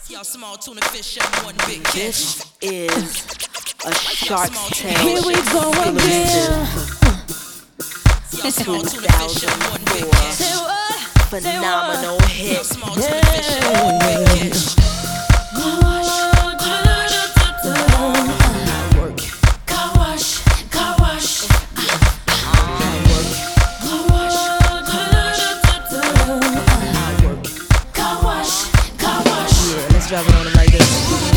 Y'all small tuna fish and one big catch. This is a Shark's Tale. Here we go again. Y'all small tuna fish and one big catch. Phenomenal hit. Y'all small tuna fish and one big catch. Let's drop it on them like this.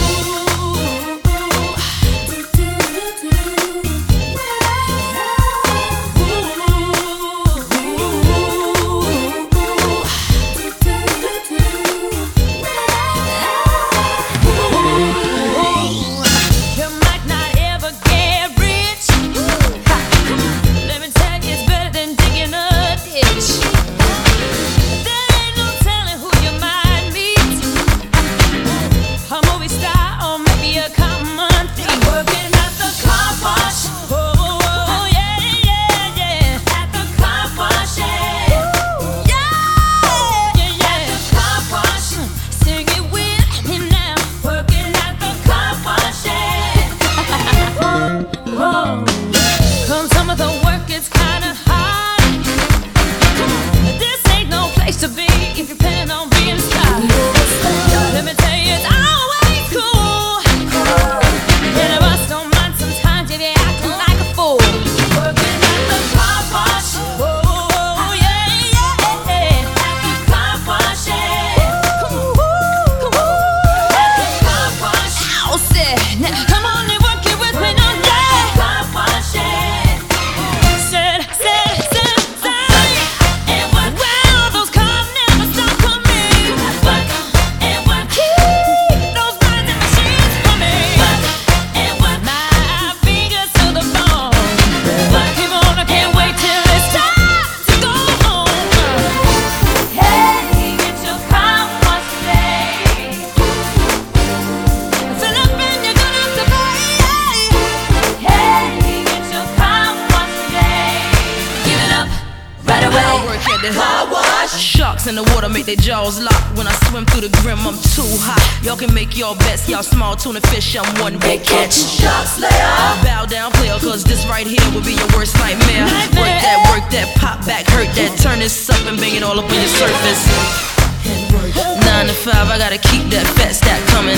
Sharks in the water make their jaws lock. When I swim through the grim, I'm too hot. Y'all can make your bets, y'all small tuna fish, I'm one big catch. Shark Slayer. Bow down, player, cause this right here will be your worst nightmare. Work that, pop back, hurt that. Turn this up and bang it all up on your surface. 9 to 5, I gotta keep that fat stack coming.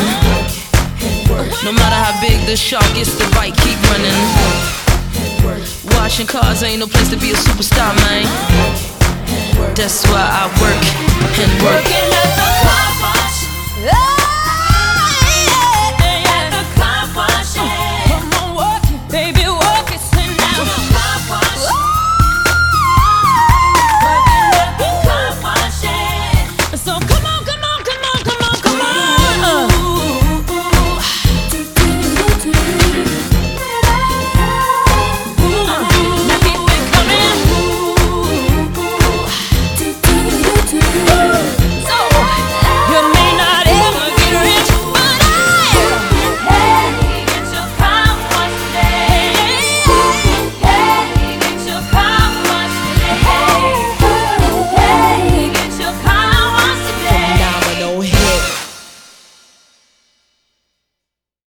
No matter how big the shark gets, the bite keep running. Washing cars ain't no place to be a superstar, man. That's why I work and work.